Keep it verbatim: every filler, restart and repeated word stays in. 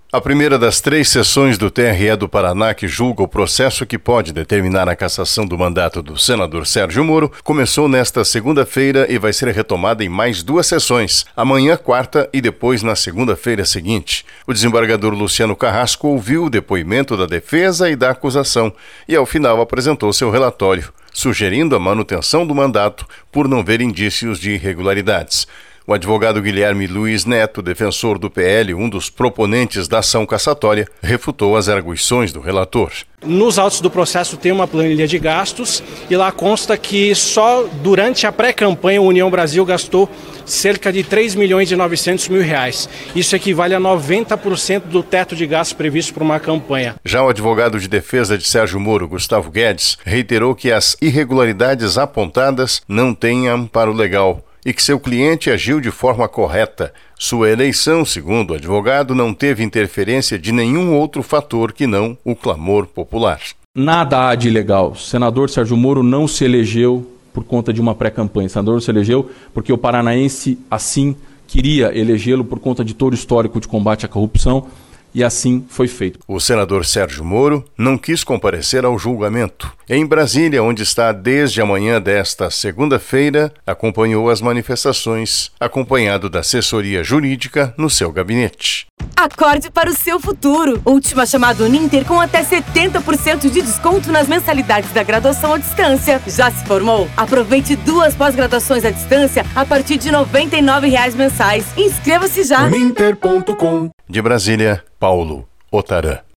A primeira das três sessões do T R E do Paraná que julga o processo que pode determinar a cassação do mandato do senador Sérgio Moro começou nesta segunda-feira e vai ser retomada em mais duas sessões, amanhã, quarta, e depois na segunda-feira seguinte. O desembargador Luciano Carrasco ouviu o depoimento da defesa e da acusação e, ao final, apresentou seu relatório, sugerindo a manutenção do mandato por não ver indícios de irregularidades. O advogado Guilherme Luiz Neto, defensor do P L, um dos proponentes da ação cassatória, refutou as arguições do relator. Nos autos do processo tem uma planilha de gastos e lá consta que só durante a pré-campanha a União Brasil gastou cerca de três milhões e novecentos mil reais. Isso equivale a noventa por cento do teto de gastos previsto por uma campanha. Já o advogado de defesa de Sérgio Moro, Gustavo Guedes, reiterou que as irregularidades apontadas não têm amparo legal e que seu cliente agiu de forma correta. Sua eleição, segundo o advogado, não teve interferência de nenhum outro fator que não o clamor popular. Nada há de ilegal. O senador Sérgio Moro não se elegeu por conta de uma pré-campanha. O senador se elegeu porque o paranaense, assim, queria elegê-lo por conta de todo o histórico de combate à corrupção. E assim foi feito. O senador Sérgio Moro não quis comparecer ao julgamento. Em Brasília, onde está desde a manhã desta segunda-feira, acompanhou as manifestações, acompanhado da assessoria jurídica no seu gabinete. Acorde para o seu futuro. Última chamada Uninter com até setenta por cento de desconto nas mensalidades da graduação à distância. Já se formou? Aproveite duas pós-graduações à distância a partir de noventa e nove reais mensais. Inscreva-se já. Uninter ponto com. De Brasília, Paulo Otarã.